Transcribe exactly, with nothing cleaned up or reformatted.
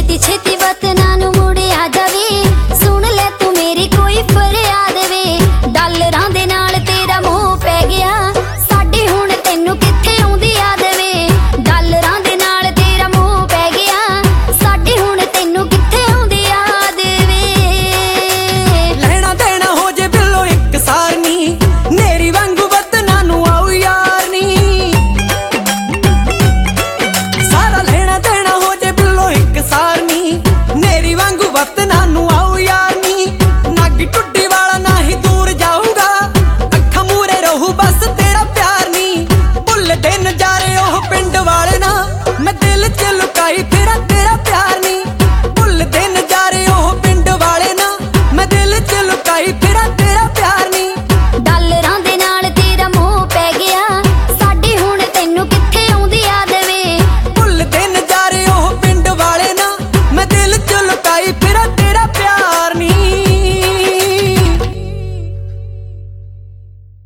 ਛੇਤੀ ਛੇਤੀ ਵਤਨਾਂ ਨੂੰ ਮੁੜ ਆ ਜਾਵੇ। ਸੁਣ ਲੈ ਤੂੰ ਮੇਰੀ ਕੋਈ ਫਰਿਆਦ ਵੇ, ਡਾਲਰਾਂ ਦੇ ਨਾਲ ਤੇਰਾ ਮੋਹ ਪੈ ਗਿਆ, ਸਾਡੇ ਹੁਣ ਤੈਨੂੰ ਕਿੱਥੇ ਆਉਂਦੀ ਯਾਦ ਵੇ। ਡਾਲਰਾਂ ਦੇ ਨਾਲ ਤੇਰਾ ਮੋਹ ਪੈ ਗਿਆ, ਸਾਡੇ ਹੁਣ ਤੈਨੂੰ ਕਿੱਥੇ ਆਉਂਦੀ ਯਾਦ ਵੇ। ਲੈਣਾ ਦੇਣਾ ਹੋ ਜੇ ਬਿੱਲੋ ਇੱਕ ਸਾਰ ਨੀ, ਨੇਰੀ ਵਾਂਗੂ ਵਤਨਾਂ ਨੂੰ ਆਉ ਯਾਰ ਨੀ। ਸਾਰਾ ਲੈਣਾ ਦੇਣਾ ਹੋ ਜੇ ਬਿੱਲੋ ਇੱਕ ਸਾਰ ਨੀ, ਨੇਰੀ ਵਾਂਗੂ ਵਤਨਾਂ ਨੂੰ ਆਉ ਯਾਰ